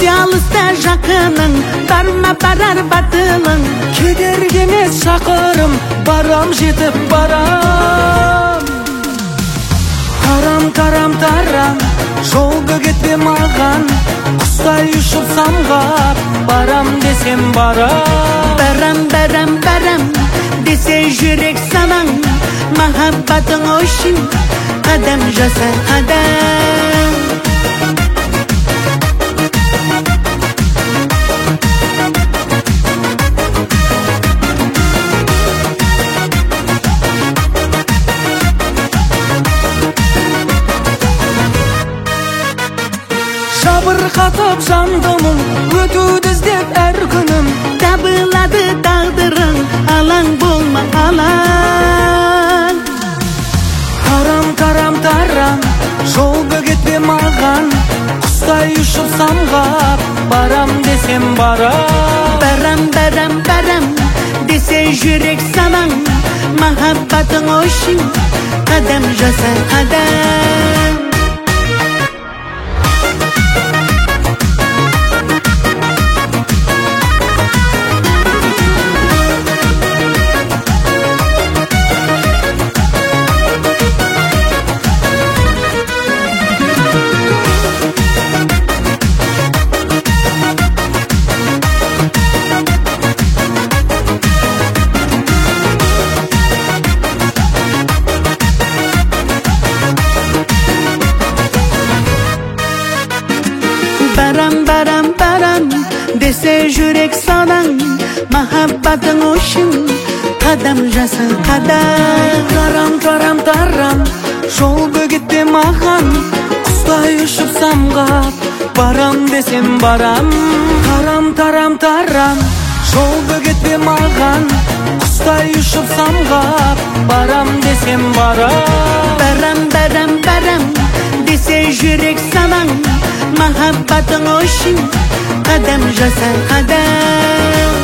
Кейде алыста жақының, барма барар батылың. Кедергі емес шақырым, барам жетіп барам. Тарам тарам, жол бөгетпе маған. Құстай ұшып самғап, барам десем барам. Барам десе жүрек санаң, махаббатың үшін қадам жаса қадам. Жабырқатып жандымын, өтуді іздеп әр күнім. Табылады тағдырың, алаң болма алаң. Тарам, жол бөгетпе маған. Құстай ұшып самғап, барам десем барам. Барам десе жүрек санаң, махаббатың үшін қадам жаса қадам. Барам десе жүрек санаң, махаббатың үшін қадам жаса қадам. Тарам, жол бөгетпе маған. Құстай ұшып самғап, барам десем барам. Тарам, жол бөгетпе маған. Құстай ұшып самғап, барам десем барам. Барам десе жүрек санаң, махаббатың үшін қадам жаса қадам.